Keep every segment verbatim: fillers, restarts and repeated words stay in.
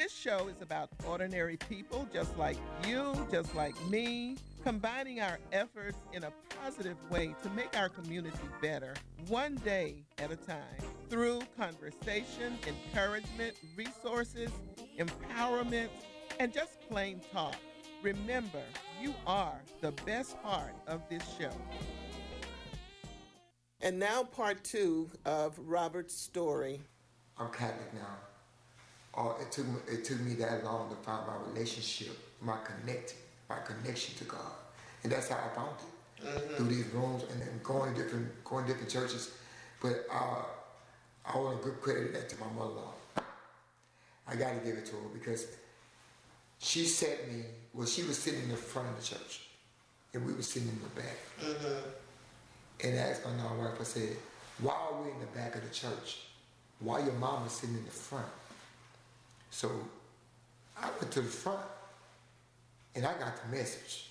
This show is about ordinary people just like you, just like me, combining our efforts in a positive way to make our community better, one day at a time, through conversation, encouragement, resources, empowerment, and just plain talk. Remember, you are the best part of this show. And now part two of Robert's story. I'm Catholic now. Uh, it took me, it took me that long to find my relationship, my connect, my connection to God, and that's how I found it mm-hmm. through these rooms and then going to different going to different churches. But uh, I want to give credit that to my mother-in-law. I got to give it to her because she set me. Well, she was sitting in the front of the church, and we were sitting in the back. Mm-hmm. And I asked my non-wife, I said, why are we in the back of the church? Why your mama sitting in the front? So I went to the front and I got the message.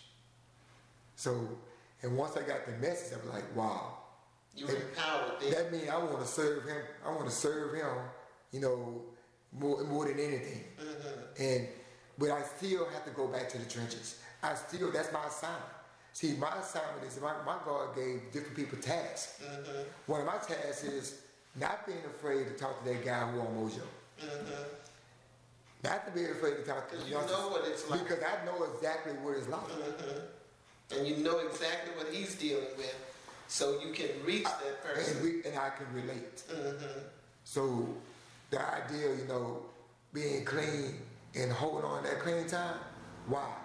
So, and once I got the message, I was like, wow. You were empowered then. That means I want to serve him. I want to serve him, you know, more, more than anything. Mm-hmm. And, but I still have to go back to the trenches. I still, that's my assignment. See, my assignment is, my, my God gave different people tasks. Mm-hmm. One of my tasks is not being afraid to talk to that guy who on Mojo. Mm-hmm. Not to be afraid to talk to you know what it's like. Because I know exactly what it's like. Mm-hmm. And you know exactly what he's dealing with. So you can reach I, that person. And, we, and I can relate. Mm-hmm. So the idea, you know, being clean and holding on to that clean time, why?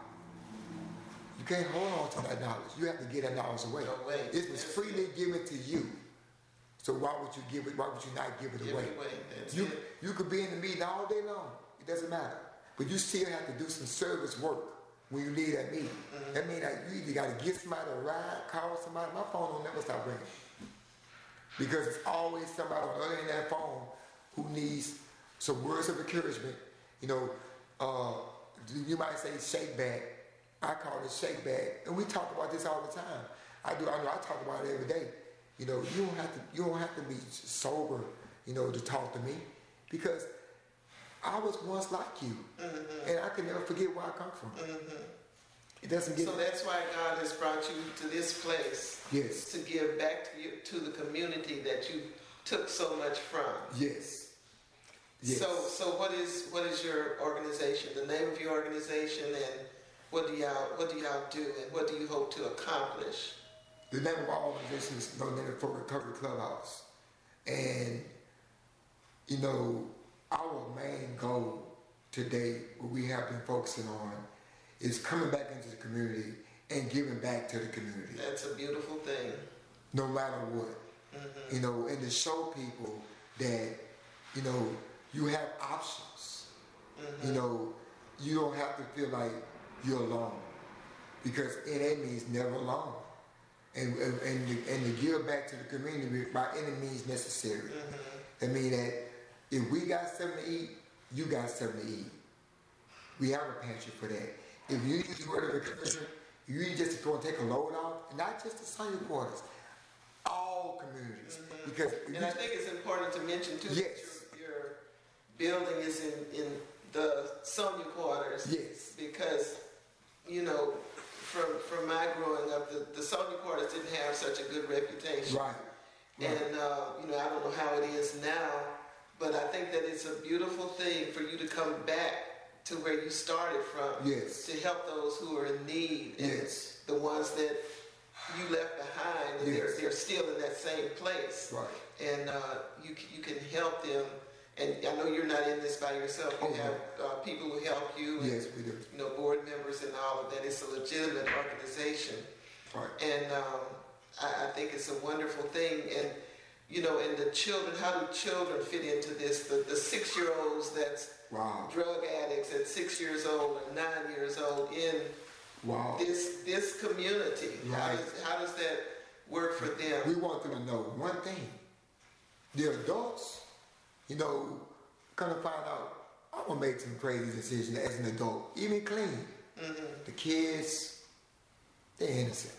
You can't hold on to that knowledge. You have to get that knowledge away. away. It was freely given to you. So why would you give it? Why would you not give it give away? It away. That's you it. you could be in the meeting all day long. It doesn't matter. But you still have to do some service work when you leave that meeting. Mm-hmm. That means that you either got to get somebody a ride, call somebody. My phone will never stop ringing because it's always somebody on the other end of that phone who needs some words of encouragement. You know, uh, you might say shake bag. I call it shake bag, and we talk about this all the time. I do. I know. I talk about it every day. You know, you don't have to. You don't have to be sober, you know, to talk to me, because I was once like you, mm-hmm. and I can never forget where I come from. Mm-hmm. It doesn't get. So that's why God has brought you to this place. Yes. To give back to you, to the community that you took so much from. Yes. Yes. So, so what is what is your organization? The name of your organization, and what do y'all what do y'all do, and what do you hope to accomplish? The name of our organization is No Limit for Recovery Clubhouse. And, you know, our main goal today, what we have been focusing on, is coming back into the community and giving back to the community. That's a beautiful thing. No matter what. Mm-hmm. You know, and to show people that, you know, you have options. Mm-hmm. You know, you don't have to feel like you're alone. Because it means never alone. And, and, and, to, and to give back to the community by any means necessary. Mm-hmm. That means that if we got something to eat, you got something to eat. We have a pantry for that. If you need to order a country, you need just to go and take a load off, not just the Sonia quarters, all communities. Mm-hmm. Because and I think it's important to mention too yes. that your, your building is in, in the Sonia quarters. Yes. Because, you know, From from my growing up, the, the Sonia quarters didn't have such a good reputation. Right. right. And, uh, you know, I don't know how it is now, but I think that it's a beautiful thing for you to come back to where you started from. Yes. To help those who are in need. And yes. the ones that you left behind, and yes. they're, they're still in that same place. Right. And uh, you, you can help them. And I know you're not in this by yourself. You oh, have uh, people who help you. And, yes, we do. You know, board members and all of that. It's a legitimate organization. Right. And um, I, I think it's a wonderful thing. And, you know, and the children, how do children fit into this? The, the six-year-olds that's wow. drug addicts at six years old and nine years old in wow. this this community. Right. How does, how does that work for them? We want them to know one thing. The adults, you know, come to find out, I'm going to make some crazy decisions as an adult, even clean. Mm-hmm. The kids, they're innocent.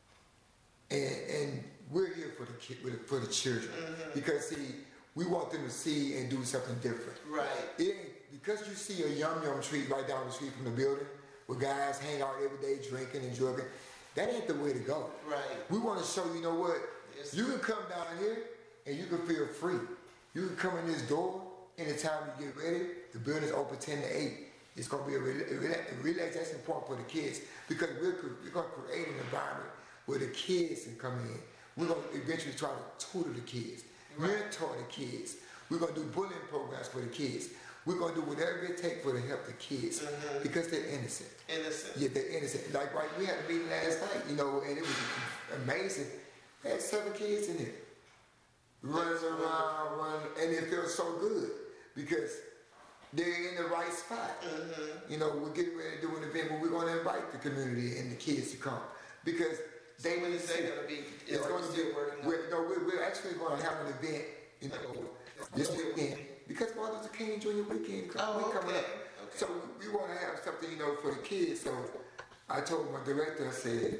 And, and we're here for the kid, for the children. Mm-hmm. Because, see, we want them to see and do something different. Right. It ain't, because you see a Yum Yum tree right down the street from the building, where guys hang out every day drinking and drugging, that ain't the way to go. Right. We want to show you know what, Yes. you can come down here and you can feel free. You can come in this door anytime you get ready. The building's open ten to eight. It's going to be a, rela- a, rela- a relaxation point for the kids because we're, cr- we're going to create an environment where the kids can come in. We're going to eventually try to tutor the kids, Right. mentor the kids. We're going to do bullying programs for the kids. We're going to do whatever it takes for to help the kids Mhm. because they're innocent. Innocent. Yeah, they're innocent. Like, right, we had a meeting last night, you know, and it was amazing. We had seven kids in there running That's around, running, and it feels so good because they're in the right spot. Mm-hmm. You know, we're getting ready to do an event where we're going to invite the community and the kids to come because they When need is to that see. going to be? It's Are going you to still be. working on We're, it? no, we're, we're actually going to have an event, you know, this weekend because Martin Luther King Junior weekend Oh, week coming okay. up. Okay. So we want to have something, you know, for the kids. So I told my director, I said,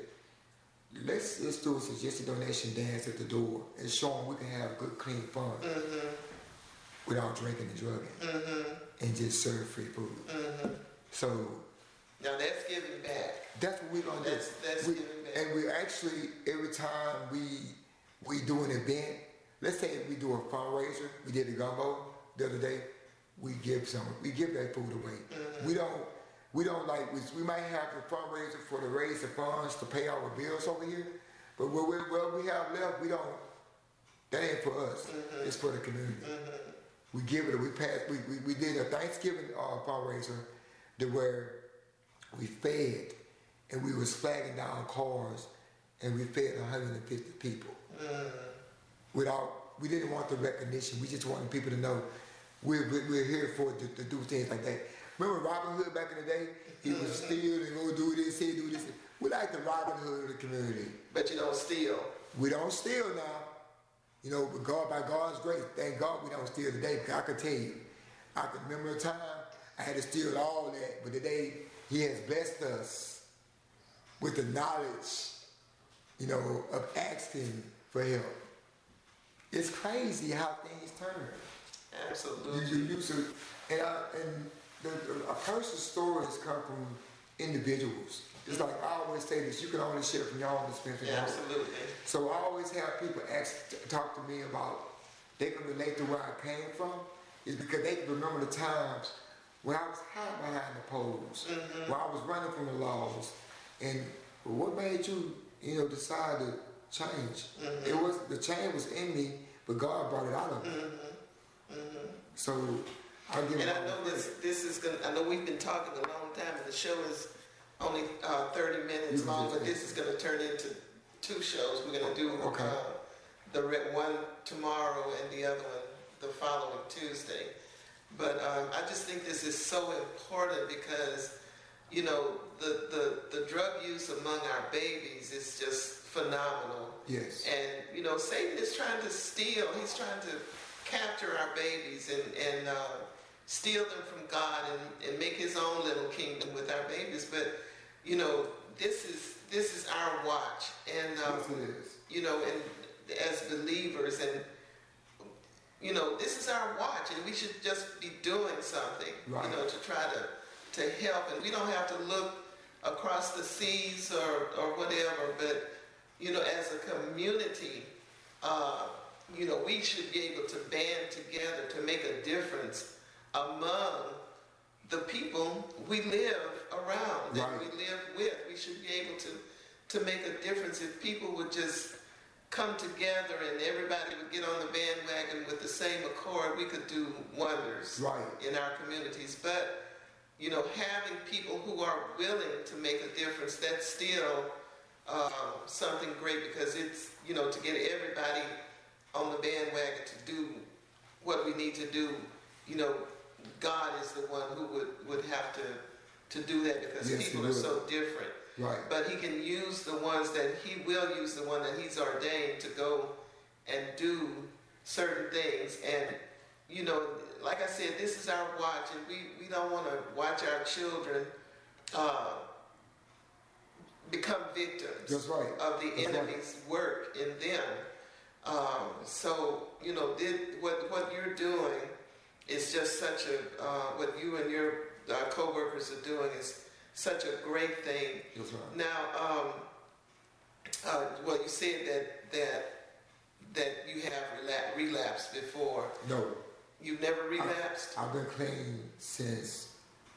let's let's do a suggested donation dance at the door and show them we can have good, clean fun Mm-hmm. without drinking and drugging Mm-hmm. and just serve free food. Mm-hmm. So Now that's giving back. that's what we're gonna do. That's- that's we, giving back. and we actually every time we we do an event, let's say if we do a fundraiser, we did the gumbo the other day, we give some, we give that food away. Mm-hmm. We don't we don't like we, we might have a fundraiser for to raise the funds to pay our bills over here, but what we what we have left, we don't. That ain't for us. Mhm. It's for the community. Mm-hmm. We give it. We passed. We, we, we did a Thanksgiving uh, fundraiser, to where we fed, and we was flagging down cars, and we fed one hundred fifty people. Mm-hmm. Without, we didn't want the recognition. We just wanted people to know we're we're, we're here for to, to do things like that. Remember Robin Hood back in the day? He would steal and go do this, he do this. We like the Robin Hood of the community. But you don't steal. We don't steal now. You know, but God, by God's grace, thank God we don't steal today. Because I can tell you, I can remember a time I had to steal all that, but today He has blessed us with the knowledge, you know, of asking for help. It's crazy how things turn. Absolutely. You, you used to, and, I, and the, the, a person's stories come from individuals. It's like I always say this: you can only share from your own experience. Yeah, absolutely. So I always have people ask, talk to me about, they can relate to where I came from, is because they can remember the times when I was hiding behind the poles, Mhm. when I was running from the laws, and what made you, you know, decide to change? Mhm. It was, the change was in me, but God brought it out of me. Mm-hmm. Mm-hmm. So I give And him I all know the this. credit. This is gonna. I know we've been talking a long time, and the show is only uh, thirty minutes You long. can But just- this is gonna turn into two shows. We're gonna do Okay. uh, the re- one tomorrow and the other one the following Tuesday. But um, I just think this is so important because, you know, the, the, the drug use among our babies is just phenomenal. Yes. And, you know, Satan is trying to steal, he's trying to capture our babies and, and uh, steal them from God and, and make his own little kingdom with our babies. But, you know, this is this is our watch. And, um, Yes, it is. you know, and as believers, and, you know, this is our watch, and we should just be doing something, Right. you know, to try to, to help. And we don't have to look across the seas or, or whatever, but, you know, as a community, uh, you know, we should be able to band together to make a difference among the people we live around, that Right. we live with. We should be able to, to make a difference if people would just come together and everybody would get on the bandwagon with the same accord. We could do wonders Right. in our communities. But, you know, having people who are willing to make a difference, that's still uh, something great, because it's, you know, to get everybody on the bandwagon to do what we need to do, you know, God is the one who would, would have to, to do that, because Yes, he people are would. so different. Right. But he can use the ones that he will use, the one that he's ordained to go and do certain things. And, you know, like I said, this is our watch, and we, we don't want to watch our children uh, become victims That's right. of the That's right. enemy's work in them. Um, so, you know, this, what, what you're doing it's just such a, uh, what you and your uh, co-workers are doing is such a great thing. That's right. Now, um, uh, well, you said that that that you have rela- relapsed before. No. You've never relapsed? I, I've been clean since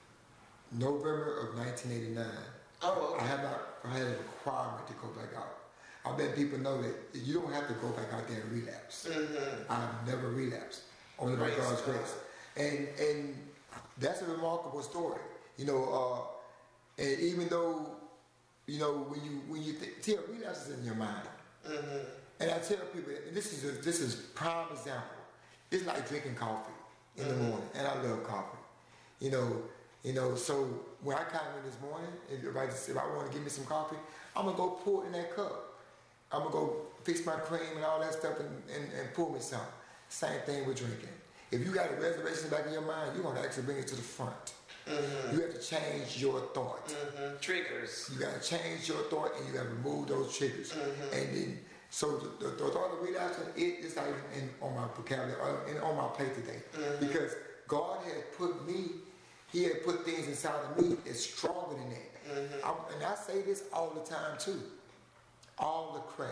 November of nineteen eighty-nine. Oh, okay. I have not I had a requirement to go back out. I let people know that you don't have to go back out there and relapse. Mm-hmm. I've never relapsed, only by Praise God's God. grace. And and that's a remarkable story. You know, uh, and even though, you know, when you when you think, see, a relapse is in your mind. Mm-hmm. And I tell people, and this is a, this is prime example. It's like drinking coffee in the morning, and I love coffee. You know, you know. So when I come in this morning, if I just, if I want to give me some coffee, I'm gonna go pour it in that cup. I'm gonna go fix my cream and all that stuff and, and, and pour me some. Same thing with drinking. If you got a reservation in the back of your mind, you're gonna actually bring it to the front. Mm-hmm. You have to change your thought. Mm-hmm. Triggers. You gotta change your thought and you gotta remove those triggers. Mm-hmm. And then, so the, the, the thought of relapsing, it is not even in, on my vocabulary, or in, on my plate today. Mm-hmm. Because God had put me, He had put things inside of me that's stronger than that. Mm-hmm. I, and I say this all the time too. All the crack,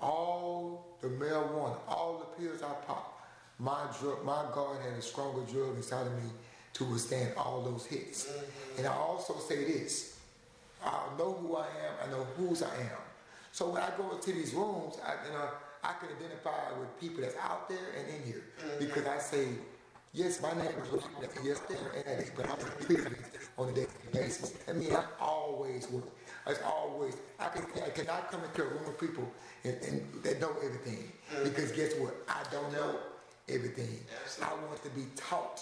all the marijuana, all the pills I pop, my drug, my God had a stronger drug inside of me to withstand all those hits. Mm-hmm. And I also say this, I know who I am, I know whose I am. So when I go into these rooms, I, you know, I can identify with people that's out there and in here. Mm-hmm. Because I say, yes, my name is yes, there, and but I'm treated on a daily basis. I mean, I always work. It's always, I, can, I cannot come into a room of people and, and that know everything. Mm-hmm. Because guess what? I don't know everything. Absolutely. I want to be taught.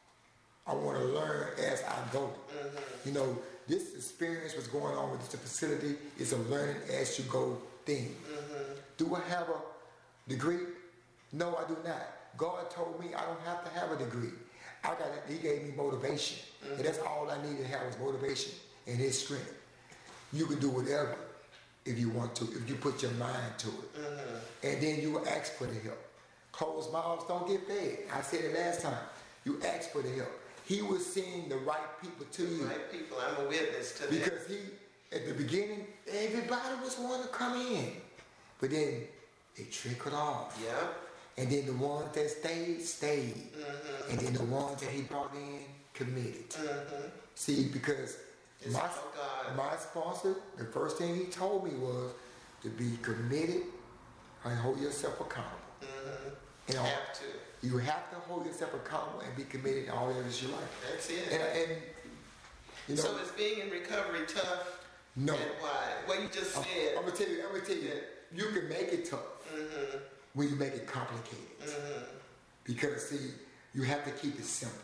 I want to learn as I go. Mm-hmm. You know, this experience what's going on with the facility is a learning as you go thing. Mm-hmm. Do I have a degree? No, I do not. God told me I don't have to have a degree. I got it. He gave me motivation. Mm-hmm. And that's all I needed to have was motivation and His strength. You can do whatever if you want to, if you put your mind to it. Mm-hmm. And then you ask for the help. Closed mouths don't get fed. I said it last time. You ask for the help. He was sending the right people to you. Right people. I'm a witness to because that. Because he, at the beginning, everybody was wanting to come in. But then it trickled off. Yeah. And then the ones that stayed, stayed. Mm-hmm. And then the ones that he brought in, committed. Mm-hmm. See, because my, my sponsor, the first thing he told me was to be committed and hold yourself accountable. Mm-hmm. You know, have to. You have to hold yourself accountable and be committed in all areas of your life. That's it. And, and you know, so is being in recovery tough? No. And why? Well, you just said. I'm, I'm gonna tell you. I'm gonna tell you. You can make it tough mm-hmm. when you make it complicated. Mm-hmm. Because see, you have to keep it simple.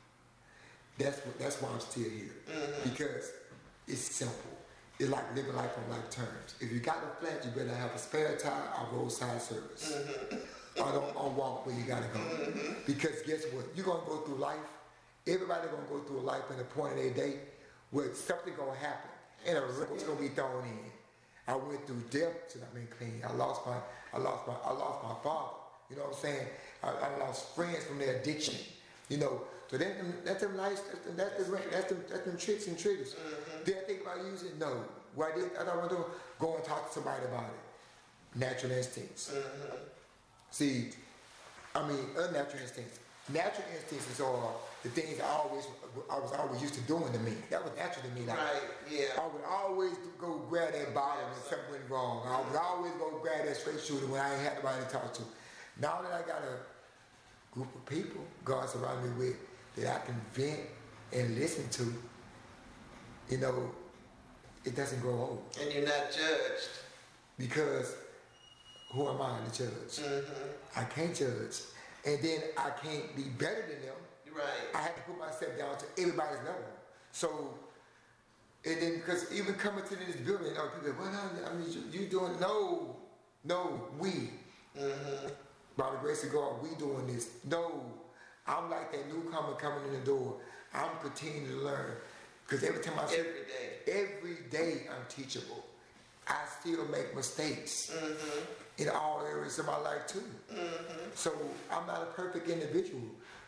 That's what. That's why I'm still here. Mm-hmm. Because it's simple. It's like living life on life terms. If you got a flat, you better have a spare tire or roadside service. Mm-hmm. Or don't or walk where you gotta go. Mm-hmm. Because guess what? You're gonna go through life. Everybody gonna go through a life in a point of their day where something gonna happen and a wrinkle's gonna be thrown in. I went through death since I've been clean. I lost my, I lost my, I lost my father. You know what I'm saying? I, I lost friends from their addiction. You know, so that's them, that's them lights, that's them, that's them, that's them, that's them tricks and triggers. Mm-hmm. Did I think about using? No. What I did, I don't want to go and talk to somebody about it. Natural instincts. Mm-hmm. See, I mean, unnatural instincts. Natural instincts are the things I always, I was always used to doing to me. That was natural to me. Like, right, yeah. I would always go grab that bottle when something went wrong. I would always go grab that straight shooter when I ain't had nobody to talk to. Now that I got a group of people God surrounded me with that I can vent and listen to, you know, it doesn't grow old. And you're not judged. Because who am I to judge? Mm-hmm. I can't judge. And then I can't be better than them. Right. I have to put myself down to everybody's level. So, and then because even coming to this building, you know, people are like, well, I mean, you, you doing, no, no, we. Mm-hmm. By the grace of God, we doing this. No, I'm like that newcomer coming in the door. I'm continuing to learn. Because every time I say, every day, every day I'm teachable. I still make mistakes mm-hmm. in all areas of my life too. Mm-hmm. So I'm not a perfect individual.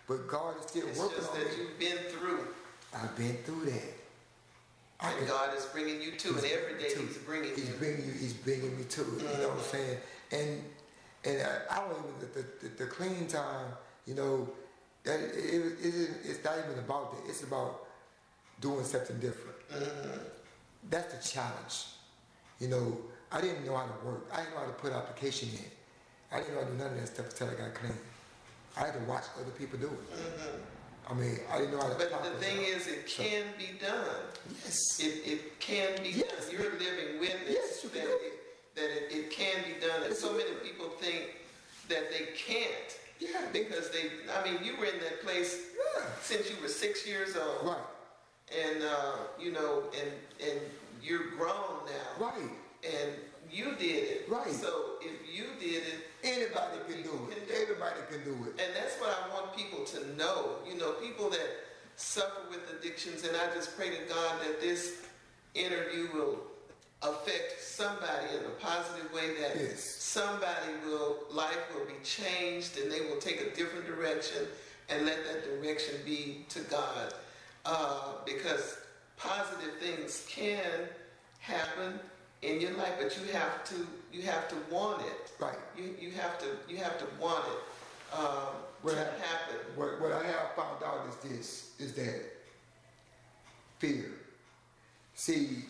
but God is still It's working just on that me. you've been through, I've been through that. I and can- God is bringing you to, He's and every day to- He's bringing He's you. bringing you. He's bringing me to it. You know what I'm saying? And and I, I don't even the, the, the clean time. You know, that it, it, it, it's not even about that. It's about doing something different. Mm-hmm. That's the challenge. You know, I didn't know how to work. I didn't know how to put application in. I didn't know how to do none of that stuff until I got clean. I had to watch other people do it. Mm-hmm. I mean, I didn't know how to. But apply the for thing it. is, it can be done. Yes. It, it can be Yes. done. You're a living witness Yes, you that, can. it, that it, it can be done. And Yes, so you many can. people think that they can't Yeah. because they, I mean, you were in that place Yeah. since you were six years old. Right. And, uh, you know, and, and you're grown now. Right. And you did it. Right. So if you did it, Anybody other can people do it. can do it. Everybody can do it. And that's what I want people to know. You know, people that suffer with addictions, and I just pray to God that this interview will affect somebody in a positive way, that Yes. somebody will, life will be changed and they will take a different direction and let that direction be to God. Uh, because positive things can happen in your life, but you have to, you have to want it. Right. You, you have to, you have to want it um, What to hap- happen. What, what I have found out is this, is that fear. See,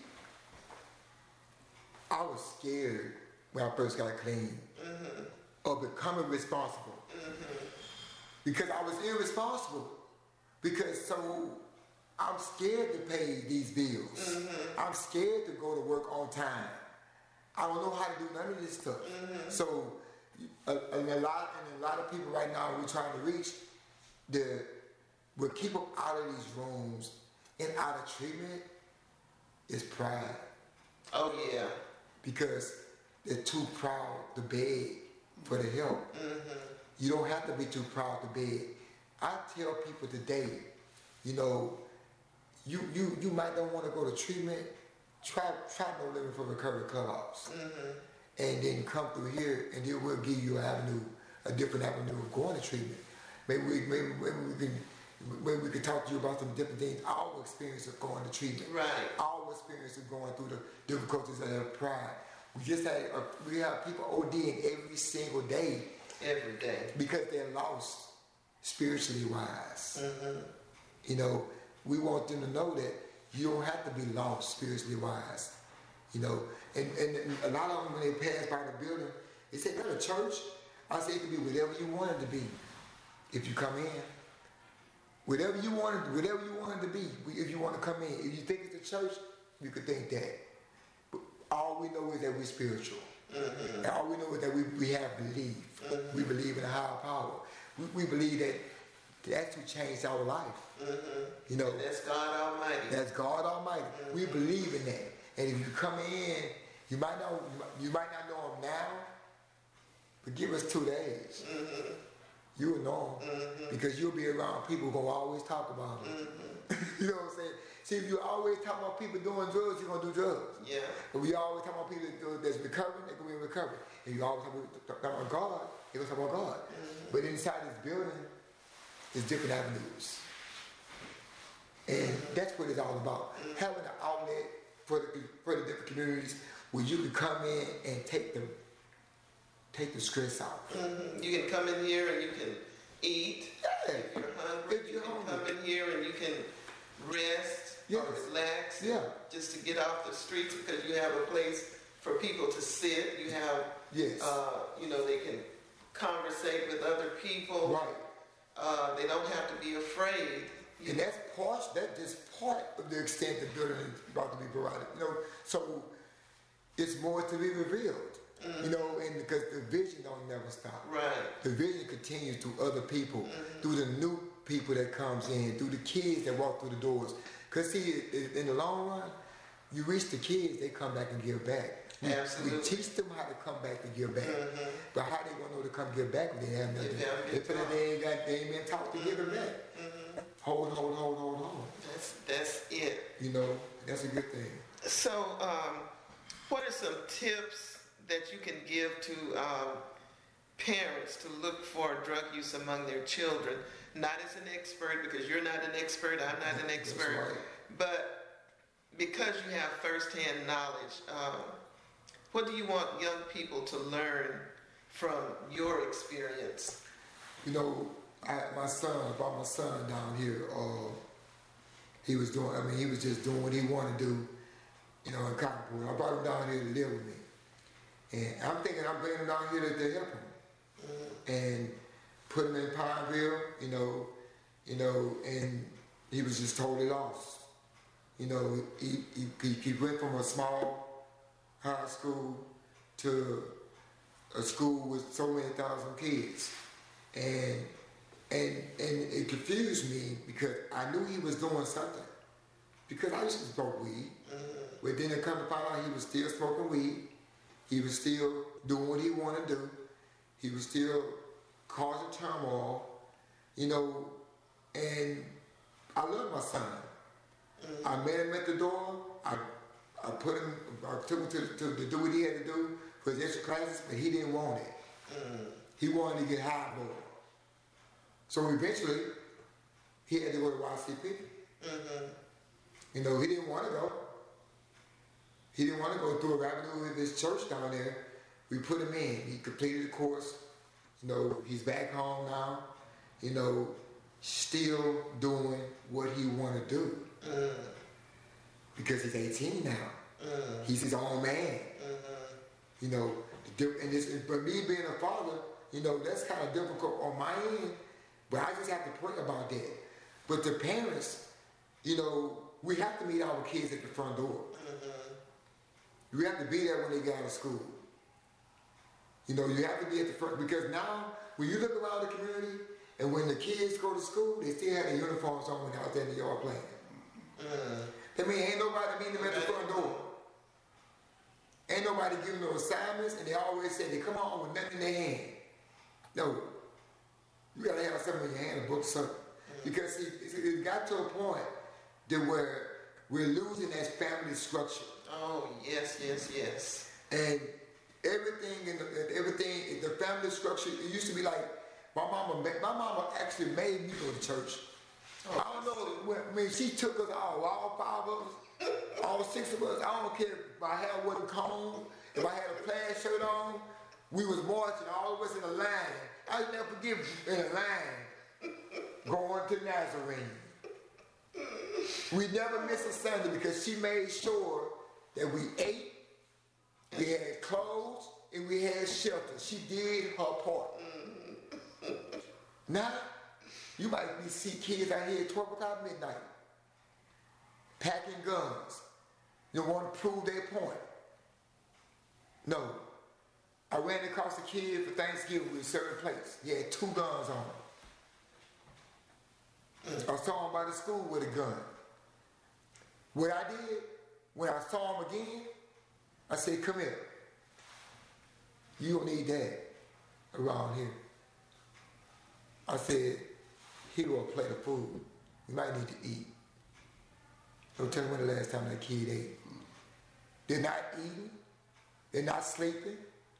I was scared when I first got clean Mm-hmm. of becoming responsible. Mm-hmm. Because I was irresponsible. Because so I'm scared to pay these bills. Mm-hmm. I'm scared to go to work on time. I don't know how to do none of this stuff. Mm-hmm. So a, a, a lot and a lot of people right now we're trying to reach the what keep them out of these rooms and out of treatment is pride. Oh yeah. Because they're too proud to beg for the help. Mm-hmm. You don't have to be too proud to beg. I tell people today, you know, you you you might not want to go to treatment. Try try no living for recovery clubhouse, Mm-hmm. and then come through here, and then we'll give you an avenue, a different avenue of going to treatment. Maybe we maybe, maybe we can maybe we can talk to you about some different things. Our experience of going to treatment, Right. Our experience of going through the difficulties of their pride. We just had uh, we have people ODing every single day Every day. because they're lost spiritually wise. Mm-hmm. You know, we want them to know that you don't have to be lost spiritually wise. You know, and, and, and a lot of them when they pass by the building, they say, "That's a church." I say it could be whatever you want it to be. If you come in, whatever you want it, whatever you want it to be. If you want to come in, if you think it's a church, you could think that. But all we know is that we're spiritual. Mm-hmm. And all we know is that we, we have belief. Mm-hmm. We believe in a higher power. We, we believe that that's who changed our life. Mm-hmm. You know, And that's God Almighty. that's God Almighty. Mm-hmm. We believe in that. And if you come in, you might not you might not know him now, but give us two days. Mm-hmm. You will know him. Mm-hmm. Because you'll be around people who gonna always talk about him. Mm-hmm. You know what I'm saying? See, if you always talk about people doing drugs, you're gonna do drugs. Yeah. But we always talk about people that's recovering, they're gonna be recovering. And you always talk about, talk about God, they're gonna talk about God. Mm-hmm. But inside this building, there's different avenues. And that's what it's all about. Having an outlet for the, for the different communities where you can come in and take the take the stress out. Mm-hmm. You can come in here and you can eat. Yeah. If you're hungry, If you you're can hungry. come in here and you can rest Yes. or relax. Yeah. Just to get off the streets, because you have a place for people to sit. You have, Yes. uh, you know, they can conversate with other people. Right. Uh, they don't have to be afraid. You And know. that's part, that's just part of the extent the building is about to be provided. You know, so it's more to be revealed. You know, and because the vision don't never stop. Right. The vision continues through other people, through the new people that comes in, through the kids that walk through the doors. Cause see, i- in the long run, you reach the kids, they come back and give back. We, Absolutely. we teach them how to come back to give back. But how they gonna know to come give back when they have nothing? If they haven't They been feel like taught. they ain't got, they ain't been taught to give it back. Hold, hold, hold, hold, hold. That's that's it. You know, that's a good thing. So, um, what are some tips that you can give to um, parents to look for drug use among their children, not as an expert, because you're not an expert, I'm not an expert, That's right. but because you have firsthand knowledge, um, what do you want young people to learn from your experience? You know, I, my son, I brought my son down here. Uh, he was doing, I mean, he was just doing what he wanted to do, you know, in Cottonwood. I brought him down here to live with me. And I'm thinking I'm bringing him down here to, to help him. Mm-hmm. And put him in Pineville, you know, you know, and he was just totally lost. You know, he, he, he went from a small high school to a school with so many thousand kids. And and and it confused me because I knew he was doing something. Because I used to smoke weed. Mm-hmm. But then it come to find out he was still smoking weed. He was still doing what he wanted to do. He was still causing turmoil, you know, and I love my son. Mm-hmm. I met him at the door. I I put him, I took him to, to, to do what he had to do for his extra classes, but he didn't want it. Mm-hmm. He wanted to get high more. So eventually, he had to go to Y C P. Mm-hmm. You know, he didn't want to go. He didn't want to go through a avenue with his church down there. We put him in. He completed the course. You know, he's back home now. You know, still doing what he want to do. Mm. Because he's eighteen now. Mm. He's his own man. Mm-hmm. You know, and this, but me being a father, you know, that's kind of difficult on my end. But I just have to pray about that. But the parents, you know, we have to meet our kids at the front door. Mm-hmm. You have to be there when they get out of school. You know, you have to be at the front, because now, when you look around the community, and when the kids go to school, they still have their uniforms on when they're out there in the yard playing. Mm. That means ain't nobody meeting them at the front door. Ain't nobody giving them assignments, and they always say they come on with nothing in their hand. No. You gotta have something in your hand, a book or something. Mm. Because see, it got to a point that where we're losing that family structure. Oh, yes, yes, yes. And everything in the, everything, the family structure, it used to be like, my mama, my mama actually made me go to church. Oh, I don't know, when, I mean, she took us all, all five of us, all six of us. I don't care if my hair wasn't combed, if I had a plaid shirt on, we was marching, all of us in a line. I'll never forget, in a line, going to Nazarene. We never missed a Sunday because she made sure that we ate, we had clothes, and we had shelter. She did her part. Now, you might be see kids out here at twelve o'clock midnight, packing guns. You want to prove their point. No. I ran across a kid for Thanksgiving with a certain place. He had two guns on him. I saw him by the school with a gun. What I did, when I saw him again, I said, come here. You don't need that around here. I said, here go a plate of food. You might need to eat. Don't tell me when the last time that kid ate. They're not eating. They're not sleeping.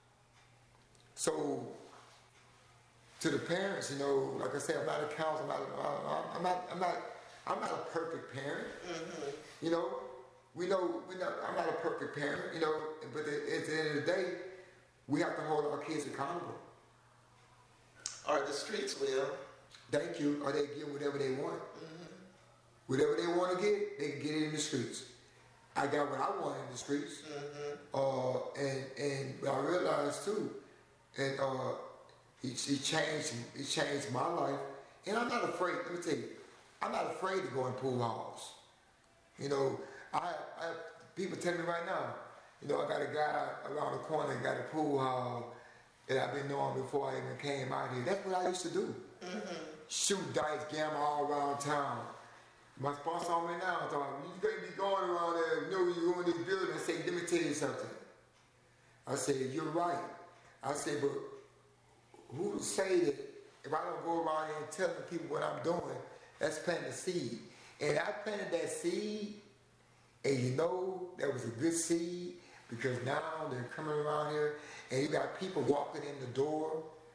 So, to the parents, you know, like I said, I'm not a counselor. I'm not. I'm not. I'm not. I'm not a perfect parent. Mm-hmm. You know, we know. We know. I'm not a perfect parent. You know, but at the end of the day, we have to hold our kids accountable. Or the streets will. Thank you. Or they get whatever they want. Mm-hmm. Whatever they want to get, they can get it in the streets. I got what I want in the streets. Mm-hmm. Uh, and and I realized too, and uh, he, he changed. He changed my life. And I'm not afraid. Let me tell you, I'm not afraid to go in pool halls. You know, I, I people tell me right now, you know, I got a guy around the corner that got a pool hall that I've been knowing before I even came out here. That's what I used to do. Mm-hmm. Shoot dice, gamble all around town. My sponsor on me now, I thought, you gonna be going around there, you know, you go in this building and say, let me tell you something. I said, you're right. I said, but who say that if I don't go around here and telling people what I'm doing, that's planting a seed. And I planted that seed, and you know that was a good seed, because now they're coming around here, and you got people walking in the door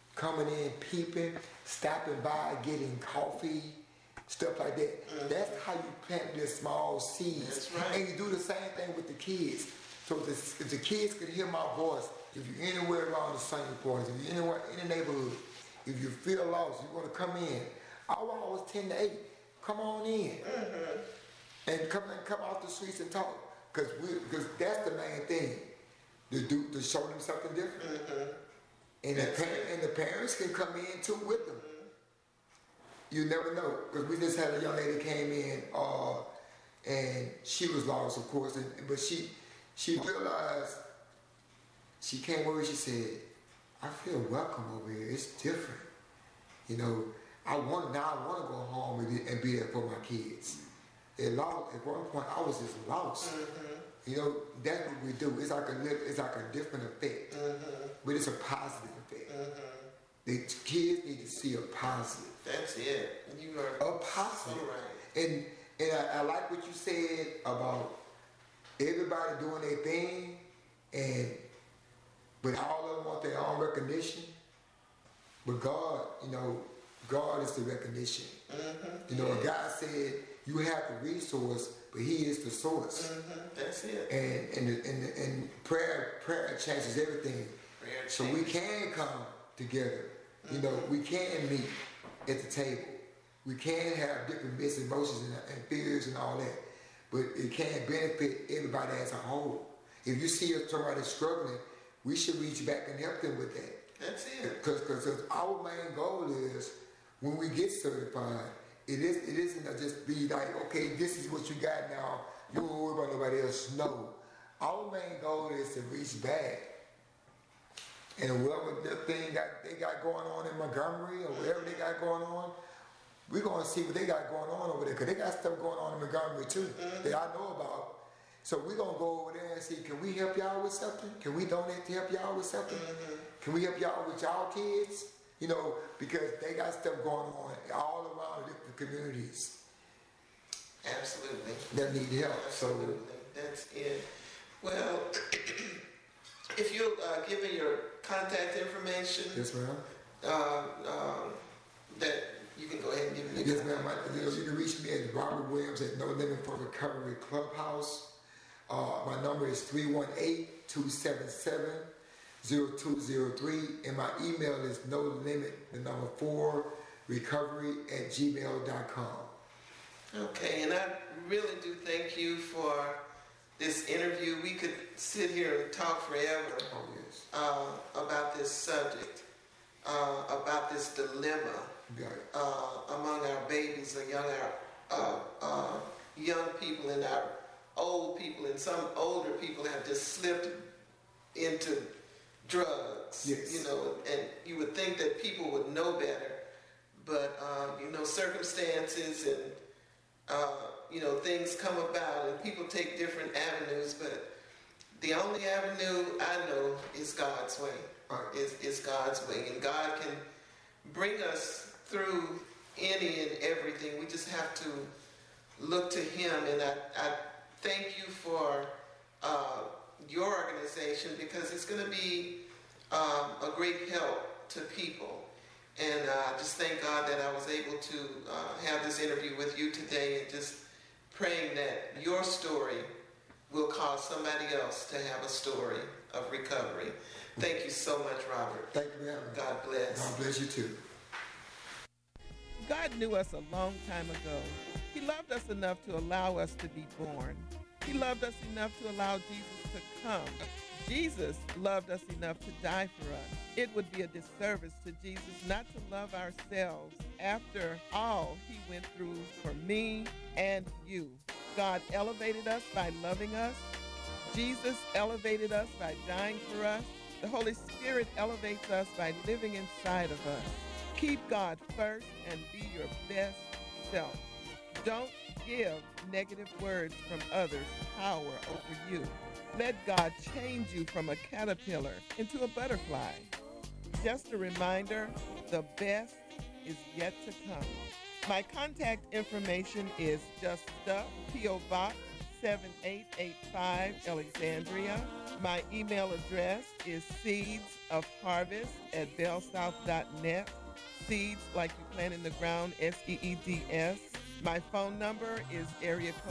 coming in, peeping, stopping by, getting coffee, stuff like that. Mm-hmm. That's how you plant the small seeds. That's right. And you do the same thing with the kids. So if the, if the kids can hear my voice, if you're anywhere around the Sunday Point, if you're anywhere in the neighborhood, if you feel lost, you want to come in. Our hours ten to eight. Come on in. Mm-hmm. And come and come off the streets and talk. Because we because that's the main thing. To do to show them something different. Mm-hmm. And the parent, and the parents can come in too with them. Mm-hmm. You never know. Because we just had a young lady came in uh, and she was lost, of course, and, but she she realized, she came over and she said, I feel welcome over here. It's different. You know, I want now I want to go home and be, and be there for my kids. At, lost, at one point, I was just lost. Mm-hmm. You know, that's what we do. It's like a it's like a different effect, mm-hmm. but it's a positive effect. Mm-hmm. The kids need to see a positive. That's it. You are a positive. So right. And and I, I like what you said about everybody doing their thing, and but all of them want their own recognition. But God, you know, God is the recognition. Mm-hmm. You know, yeah. God said you have the resource, but He is the source. Mm-hmm. That's it. And and the, and, the, and prayer prayer changes everything. Prayer so changes. We can come together. Mm-hmm. You know, we can meet at the table. We can have different mixed emotions and, and fears and all that, but it can benefit everybody as a whole. If you see somebody struggling, we should reach back and help them with that. That's it. Because our main goal is when we get certified, it is it isn't to just be like, okay, this is what you got now. You don't worry about nobody else. No, our main goal is to reach back, and whatever the thing got they got going on in Montgomery or whatever they got going on, we're gonna see what they got going on over there, because they got stuff going on in Montgomery too mm-hmm. that I know about. So we're gonna go over there and see, can we help y'all with something? Can we donate to help y'all with something? Mm-hmm. Can we help y'all with y'all kids? You know, because they got stuff going on all around the different communities. Absolutely. That need help. Absolutely. So that's it. Well, if you'll uh, give me your contact information. Yes, ma'am. Uh, um, that you can go ahead and give me. Yes, ma'am. I, you, know, you can reach me at Robert Williams at No Limit for Recovery Clubhouse. Uh, my number is three one eight, two seven seven, zero two zero three, and my email is no limit, the number four, recovery at gmail dot com. Okay, and I really do thank you for this interview. We could sit here and talk forever oh, yes. uh, about this subject, uh, about this dilemma uh, among our babies, or young, our, uh, uh, young people and our old people, and some older people have just slipped into drugs, yes. you know, and you would think that people would know better, but, uh, you know, circumstances and, uh, you know, things come about and people take different avenues, but the only avenue I know is God's way, right. is, is God's way, and God can bring us through any and everything. We just have to look to Him, and I, I thank you for uh, your organization, because it's going to be um, a great help to people. And I uh, just thank God that I was able to uh, have this interview with you today, and just praying that your story will cause somebody else to have a story of recovery. Thank you so much, Robert. Thank you for having me. God bless. God bless you too. God knew us a long time ago. He loved us enough to allow us to be born. He loved us enough to allow Jesus to come. Jesus loved us enough to die for us. It would be a disservice to Jesus not to love ourselves after all He went through for me and you. God elevated us by loving us. Jesus elevated us by dying for us. The Holy Spirit elevates us by living inside of us. Keep God first and be your best self. Don't give negative words from others power over you. Let God change you from a caterpillar into a butterfly. Just a reminder, the best is yet to come. My contact information is Just Stuff, P O Box seven eight eight five, Alexandria. My email address is seedsofharvest at bellsouth dot net. Seeds like you plant in the ground, S E E D S. My phone number is area code